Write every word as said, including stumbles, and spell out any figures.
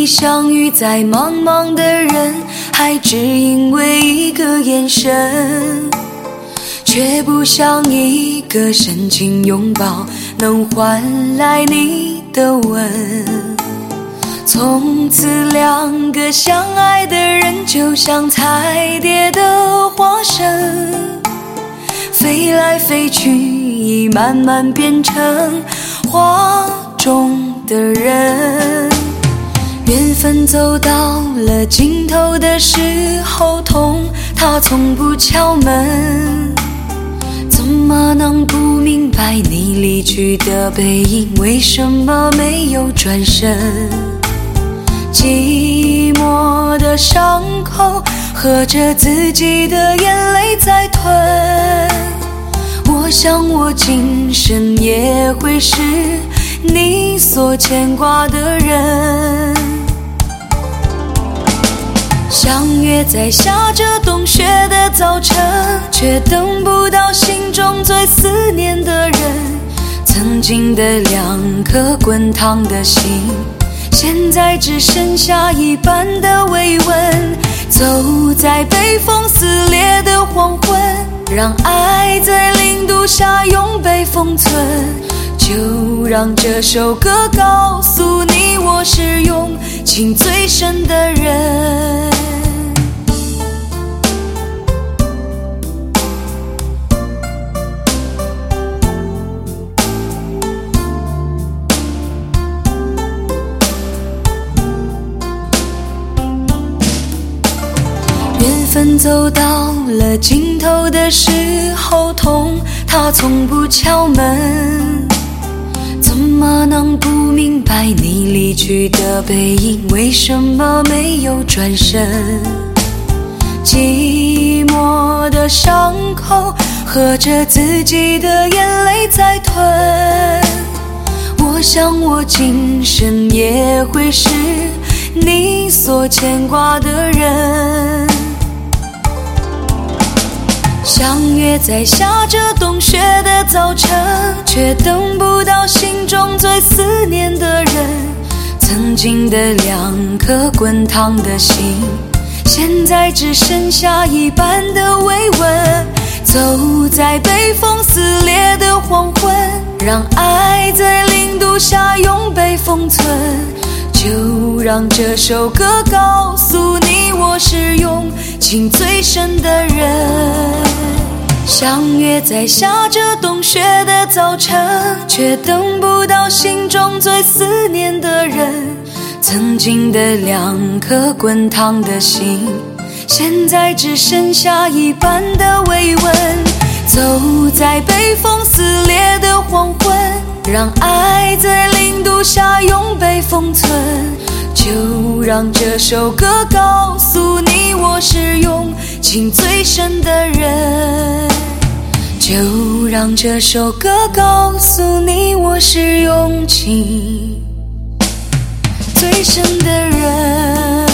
你相遇在茫茫的人海，只因为一个眼神，却不像一个深情拥抱能换来你的吻。从此两个相爱的人就像彩蝶的化身，飞来飞去已慢慢变成画中的人。缘分走到了尽头的时候，痛它从不敲门，怎么能不明白你离去的背影，为什么没有转身？寂寞的伤口喝着自己的眼泪在吞，我想我今生也会是你所牵挂的人。相约在下着冬雪的早晨，却等不到心中最思念的人。曾经的两颗滚烫的心，现在只剩下一半的慰问。走在北风撕裂的黄昏，让爱在零度下永被封存。就让这首歌告诉你，我是用情最深的人。缘分走到了尽头的时候，痛它从不敲门，怎么能不明白你离去的背影，为什么没有转身？寂寞的伤口喝着自己的眼泪在吞，我想我今生也会是你所牵挂的人。相约在下着冬雪的早晨，却等不到心中最思念的人。曾经的两颗滚烫的心，现在只剩下一半的慰问。走在北风撕裂的黄昏，让爱在零度下永被封存。就让这首歌告诉你，我是用情最深的人。相约在下着冬雪的早晨，却等不到心中最思念的人。曾经的两颗滚烫的心，现在只剩下一半的慰问。走在北风撕裂的黄昏，让爱在零度下永被封存。就让这首歌告诉你，我是用情最深的人。就让这首歌告诉你，我是用情最深的人。